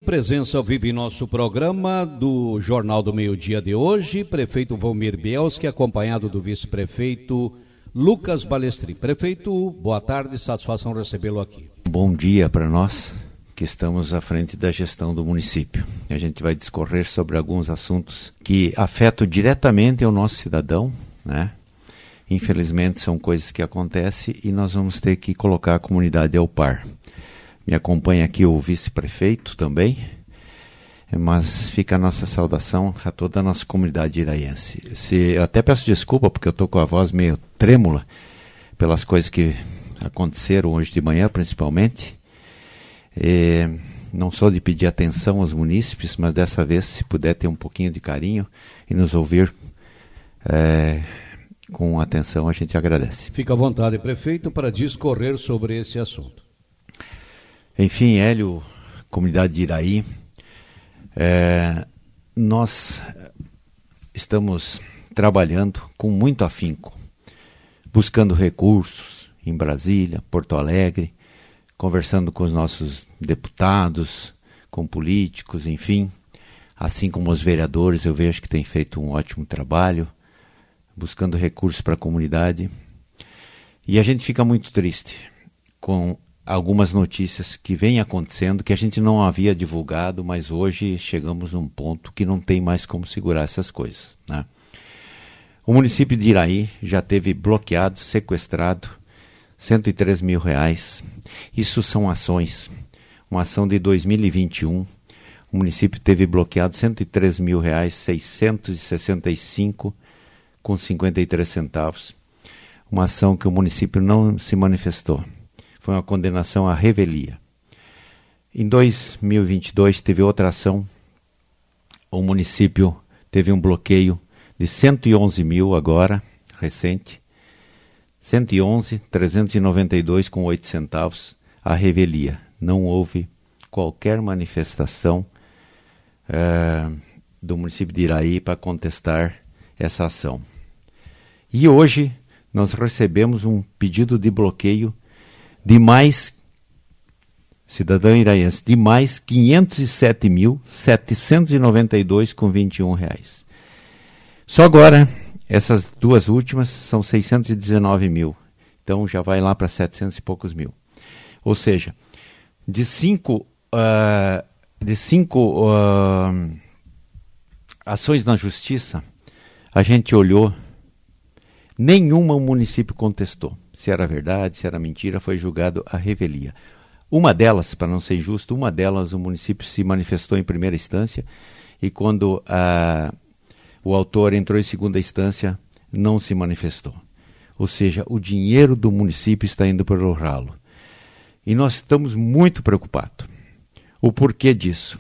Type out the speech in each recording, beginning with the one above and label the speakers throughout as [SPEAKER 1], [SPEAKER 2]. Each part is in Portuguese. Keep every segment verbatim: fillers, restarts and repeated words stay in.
[SPEAKER 1] Presença ao vivo em nosso programa do Jornal do Meio-Dia de hoje, prefeito Valmir Bielski, acompanhado do vice-prefeito Lucas Balestrin. Prefeito, boa tarde, satisfação recebê-lo aqui.
[SPEAKER 2] Bom dia para nós que estamos à frente da gestão do município. A gente vai discorrer sobre alguns assuntos que afetam diretamente o nosso cidadão, né? Infelizmente são coisas que acontecem e nós vamos ter que colocar a comunidade ao par. Me acompanha aqui o vice-prefeito também, mas fica a nossa saudação a toda a nossa comunidade iraiense. Se, eu até peço desculpa porque eu estou com a voz meio trêmula pelas coisas que aconteceram hoje de manhã, principalmente. E não sou de pedir atenção aos munícipes, mas dessa vez, se puder ter um pouquinho de carinho e nos ouvir é, com atenção, a gente agradece.
[SPEAKER 1] Fica à vontade, prefeito, para discorrer sobre esse assunto.
[SPEAKER 2] Enfim, Hélio, comunidade de Iraí, é, nós estamos trabalhando com muito afinco, buscando recursos em Brasília, Porto Alegre, conversando com os nossos deputados, com políticos, enfim, assim como os vereadores, eu vejo que têm feito um ótimo trabalho, buscando recursos para a comunidade. E a gente fica muito triste com algumas notícias que vêm acontecendo que a gente não havia divulgado, mas hoje chegamos num ponto que não tem mais como segurar essas coisas, né? O município de Iraí já teve bloqueado, sequestrado cento e três mil reais. Isso são ações. Uma ação de dois mil e vinte e um, o município teve bloqueado cento e três mil reais, seiscentos e sessenta e cinco com cinquenta e três centavos. Uma ação que o município não se manifestou. Foi uma condenação à revelia. Em dois mil e vinte e dois teve outra ação. O município teve um bloqueio de cento e onze mil agora, recente. cento e onze mil trezentos e noventa e dois com oito centavos à revelia. Não houve qualquer manifestação é, do município de Iraí para contestar essa ação. E hoje nós recebemos um pedido de bloqueio de mais, cidadão iraiense, de mais quinhentos e sete mil setecentos e noventa e dois com vinte e um reais. Só agora, essas duas últimas são seiscentos e dezenove mil. Então já vai lá para setecentos e poucos mil. Ou seja, de cinco, uh, de cinco uh, ações na justiça, a gente olhou, nenhuma o município contestou. Se era verdade, se era mentira, foi julgado à revelia. Uma delas, para não ser injusto, uma delas o município se manifestou em primeira instância e quando a, o autor entrou em segunda instância, não se manifestou. Ou seja, o dinheiro do município está indo pelo ralo. E nós estamos muito preocupados. O porquê disso?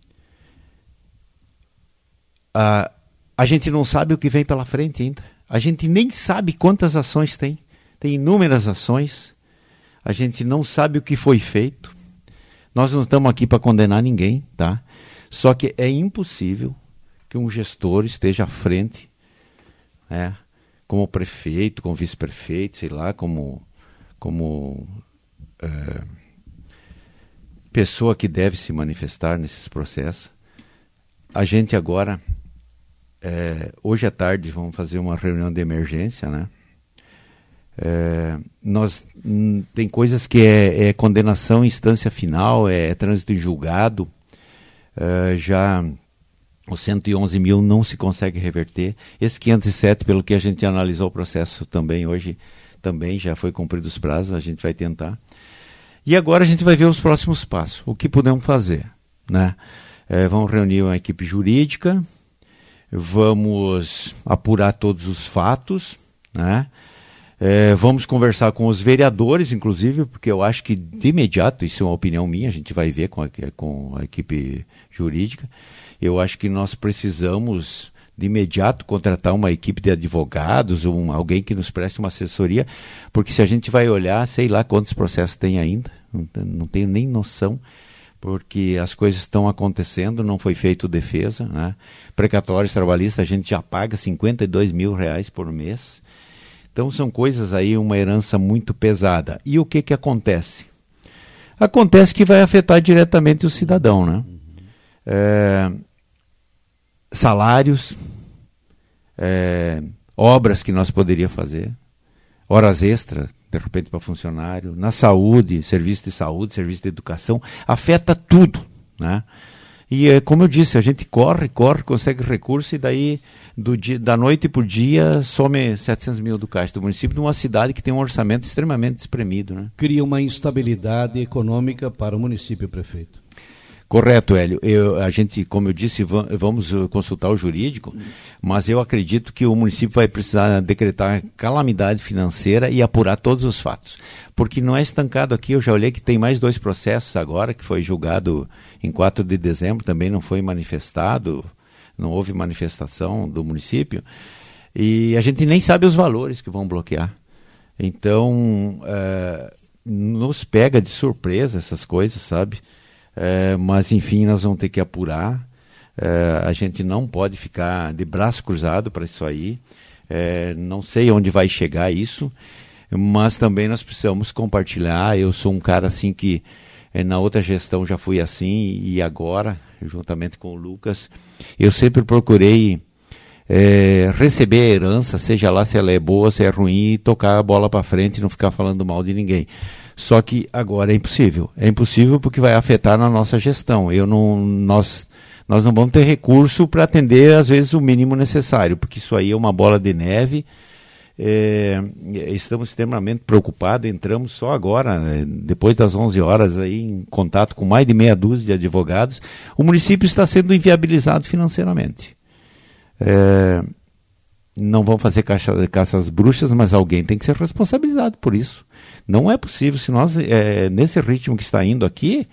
[SPEAKER 2] A, a gente não sabe o que vem pela frente ainda. A gente nem sabe quantas ações tem. Tem inúmeras ações, a gente não sabe o que foi feito, nós não estamos aqui para condenar ninguém, tá? Só que é impossível que um gestor esteja à frente, né, como prefeito, como vice-prefeito, sei lá, como, como é, pessoa que deve se manifestar nesses processos. A gente agora, é, hoje à tarde, vamos fazer uma reunião de emergência, né? É, nós, hum, tem coisas que é, é condenação em instância final, é, é trânsito em julgado, é, já os cento e onze mil não se consegue reverter. Esse quinhentos e sete, pelo que a gente analisou o processo também hoje, também já foi cumprido os prazos, a gente vai tentar. E agora a gente vai ver os próximos passos, o que podemos fazer, né? É, vamos reunir uma equipe jurídica, vamos apurar todos os fatos, né? É, vamos conversar com os vereadores, inclusive, porque eu acho que de imediato, isso é uma opinião minha, a gente vai ver com a, com a equipe jurídica, eu acho que nós precisamos de imediato contratar uma equipe de advogados, um, alguém que nos preste uma assessoria, porque se a gente vai olhar, sei lá quantos processos tem ainda, não, não tenho nem noção, porque as coisas estão acontecendo, não foi feito defesa, né? Precatórios trabalhistas, a gente já paga cinquenta e dois mil reais por mês. Então são coisas aí, uma herança muito pesada. E o que que acontece? Acontece que vai afetar diretamente o cidadão, né? Uhum. é, salários, é, obras que nós poderíamos fazer, horas extras, de repente para funcionário, na saúde, serviço de saúde, serviço de educação, afeta tudo, né? E é, como eu disse, a gente corre, corre, consegue recurso e daí do dia, da noite por dia some setecentos mil do caixa do município, numa cidade que tem um orçamento extremamente espremido, né?
[SPEAKER 1] Cria uma instabilidade econômica para o município, prefeito.
[SPEAKER 2] Correto, Hélio. Eu, a gente, como eu disse, vamos consultar o jurídico, mas eu acredito que o município vai precisar decretar calamidade financeira e apurar todos os fatos. Porque não é estancado aqui, eu já olhei que tem mais dois processos agora, que foi julgado em quatro de dezembro, também não foi manifestado, não houve manifestação do município, e a gente nem sabe os valores que vão bloquear. Então, é, nos pega de surpresa essas coisas, sabe? É, mas enfim, nós vamos ter que apurar, é, a gente não pode ficar de braço cruzado para isso aí, é, não sei onde vai chegar isso, mas também nós precisamos compartilhar. Eu sou um cara assim que é, na outra gestão já fui assim, e agora, juntamente com o Lucas, eu sempre procurei é, receber a herança, seja lá se ela é boa, se é ruim, e tocar a bola para frente e não ficar falando mal de ninguém. Só que agora é impossível. É impossível porque vai afetar na nossa gestão. Eu não, nós, nós não vamos ter recurso para atender, às vezes, o mínimo necessário, porque isso aí é uma bola de neve. É, estamos extremamente preocupados. Entramos só agora, depois das onze horas, aí, em contato com mais de meia dúzia de advogados. O município está sendo inviabilizado financeiramente. É, não vão fazer caça, caça às bruxas, mas alguém tem que ser responsabilizado por isso. Não é possível, se nós, é, nesse ritmo que está indo aqui,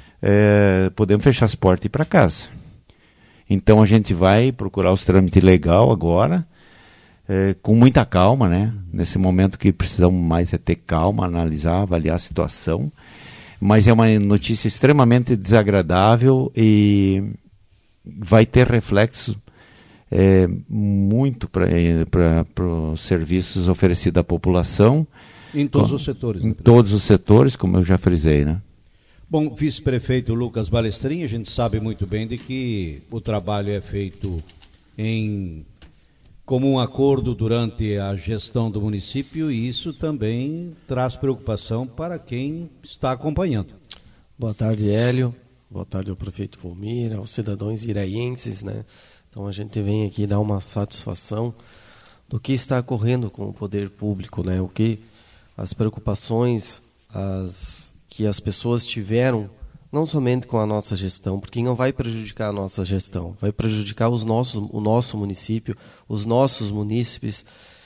[SPEAKER 2] é, podemos fechar as portas e ir para casa. Então a gente vai procurar os trâmites legais agora, é, com muita calma, né? Nesse momento que precisamos mais é ter calma, analisar, avaliar a situação. Mas é uma notícia extremamente desagradável e vai ter reflexo é, muito para os serviços oferecidos à população.
[SPEAKER 1] Em todos os setores.
[SPEAKER 2] Em todos os setores, como eu já frisei, né?
[SPEAKER 1] Bom, vice-prefeito Lucas Balestrin, a gente sabe muito bem de que o trabalho é feito em comum acordo durante a gestão do município, e isso também traz preocupação para quem está acompanhando.
[SPEAKER 3] Boa tarde, Hélio. Boa tarde ao prefeito Volmir, aos cidadãos iraienses, né? Então a gente vem aqui dar uma satisfação do que está ocorrendo com o poder público, né? O que as preocupações as, que as pessoas tiveram, não somente com a nossa gestão, porque não vai prejudicar a nossa gestão, vai prejudicar os nossos, o nosso município, os nossos munícipes,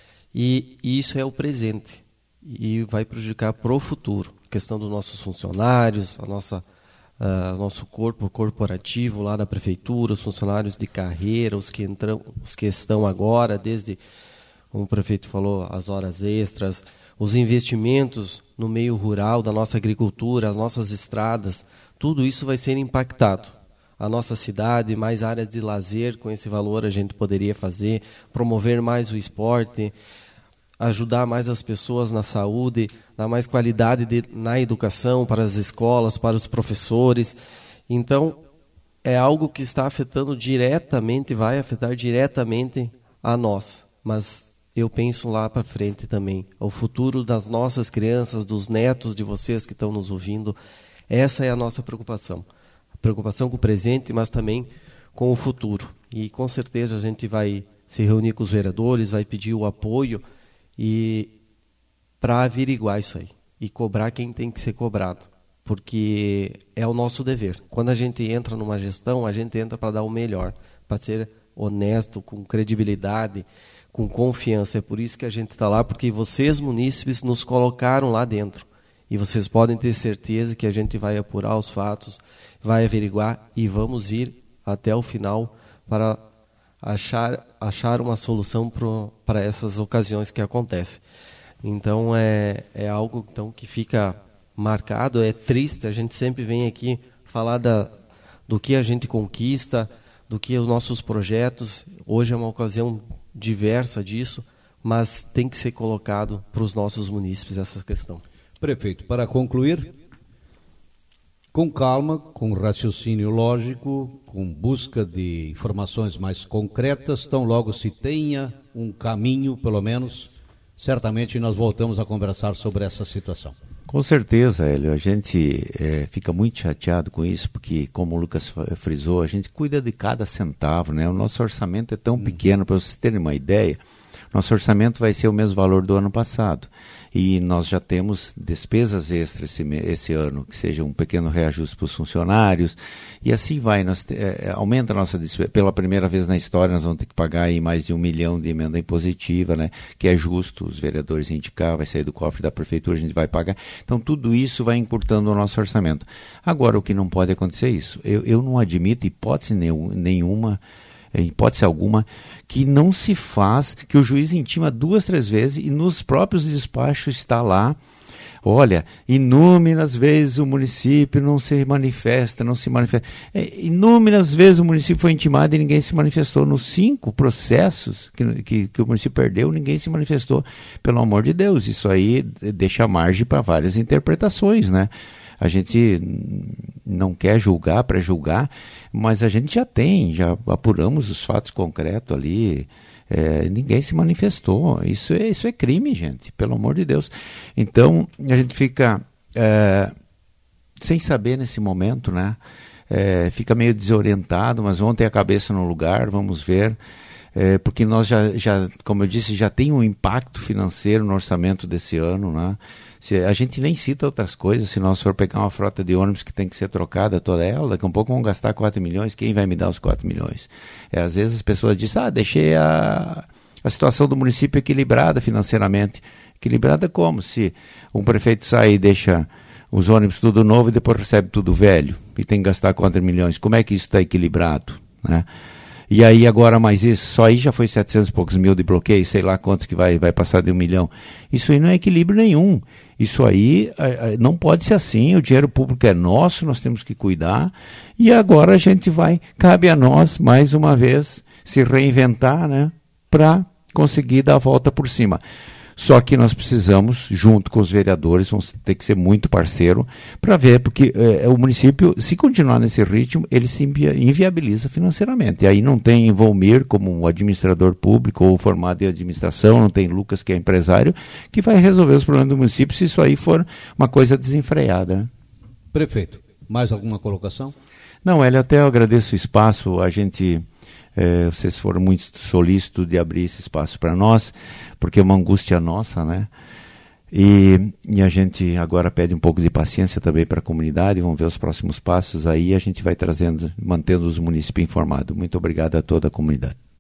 [SPEAKER 3] e, e isso é o presente, e vai prejudicar para o futuro, a questão dos nossos funcionários, a nossa, uh, nosso corpo corporativo lá da prefeitura, os funcionários de carreira, os que, entram, os que estão agora, desde, como o prefeito falou, as horas extras, os investimentos no meio rural, da nossa agricultura, as nossas estradas, tudo isso vai ser impactado. A nossa cidade, mais áreas de lazer, com esse valor a gente poderia fazer, promover mais o esporte, ajudar mais as pessoas na saúde, dar mais qualidade de, na educação para as escolas, para os professores. Então, é algo que está afetando diretamente, vai afetar diretamente a nós, mas eu penso lá para frente também, ao futuro das nossas crianças, dos netos de vocês que estão nos ouvindo. Essa é a nossa preocupação. A preocupação com o presente, mas também com o futuro. E com certeza a gente vai se reunir com os vereadores, vai pedir o apoio e para averiguar isso aí e cobrar quem tem que ser cobrado, porque é o nosso dever. Quando a gente entra numa gestão, a gente entra para dar o melhor, para ser honesto, com credibilidade, com confiança. É por isso que a gente está lá, porque vocês, munícipes, nos colocaram lá dentro. E vocês podem ter certeza que a gente vai apurar os fatos, vai averiguar e vamos ir até o final para achar, achar uma solução para essas ocasiões que acontecem. Então, é, é algo então, que fica marcado, é triste. A gente sempre vem aqui falar da, do que a gente conquista, do que os nossos projetos. Hoje é uma ocasião diversa disso, mas tem que ser colocado para os nossos munícipes essa questão.
[SPEAKER 1] Prefeito, para concluir. com calma, com raciocínio lógico, com busca de informações mais concretas, tão logo se tenha um caminho, pelo menos, certamente nós voltamos a conversar sobre essa situação.
[SPEAKER 2] Com certeza, Hélio, a gente é, fica muito chateado com isso, porque, como o Lucas frisou, a gente cuida de cada centavo, né? O nosso orçamento é tão uhum. pequeno, para vocês terem uma ideia, nosso orçamento vai ser o mesmo valor do ano passado. E nós já temos despesas extras esse, esse ano, que seja um pequeno reajuste para os funcionários, e assim vai, nós, é, aumenta a nossa despesa. Pela primeira vez na história nós vamos ter que pagar aí mais de um milhão de emenda impositiva, né, que é justo, os vereadores indicar, vai sair do cofre da prefeitura, a gente vai pagar. Então tudo isso vai encurtando o nosso orçamento. Agora, o que não pode acontecer é isso. Eu, eu não admito hipótese nenhum, nenhuma, em hipótese alguma, que não se faz, que o juiz intima duas, três vezes e nos próprios despachos está lá, olha, inúmeras vezes o município não se manifesta, não se manifesta. É, inúmeras vezes o município foi intimado e ninguém se manifestou. Nos cinco processos que, que, que o município perdeu, ninguém se manifestou. Pelo amor de Deus, isso aí deixa margem para várias interpretações, né? A gente não quer julgar, pré-julgar, mas a gente já tem, já apuramos os fatos concretos ali, é, ninguém se manifestou. Isso é, isso é crime, gente, pelo amor de Deus. Então, a gente fica é, sem saber nesse momento, né? É, fica meio desorientado, mas vamos ter a cabeça no lugar, vamos ver. É, porque nós já, já, como eu disse, já tem um impacto financeiro no orçamento desse ano, né? Se, a gente nem cita outras coisas, se nós for pegar uma frota de ônibus que tem que ser trocada toda ela, daqui a um pouco vão gastar quatro milhões, quem vai me dar os quatro milhões? É, às vezes as pessoas dizem, ah, deixei a, a situação do município equilibrada financeiramente. Equilibrada como? Se um prefeito sai e deixa os ônibus tudo novo e depois recebe tudo velho, e tem que gastar quatro milhões, como é que isso está equilibrado, né? E aí agora mais isso, só aí já foi setecentos e poucos mil de bloqueio, sei lá quanto que vai, vai passar de um milhão. Isso aí não é equilíbrio nenhum. Isso aí a, a, não pode ser assim, o dinheiro público é nosso, nós temos que cuidar. E agora a gente vai, cabe a nós, mais uma vez, se reinventar, né, para conseguir dar a volta por cima. Só que nós precisamos, junto com os vereadores, vamos ter que ser muito parceiro para ver, porque é, o município, se continuar nesse ritmo, ele se inviabiliza financeiramente. E aí não tem Volmir como um administrador público ou formado em administração, não tem Lucas que é empresário, que vai resolver os problemas do município se isso aí for uma coisa desenfreada, né?
[SPEAKER 1] Prefeito, mais alguma colocação?
[SPEAKER 2] Não, Hélio, até eu agradeço o espaço, a gente... É, vocês foram muito solícitos de abrir esse espaço para nós, porque é uma angústia nossa, né? E, e a gente agora pede um pouco de paciência também para a comunidade, vamos ver os próximos passos aí, a gente vai trazendo, mantendo os municípios informados. Muito obrigado a toda a comunidade.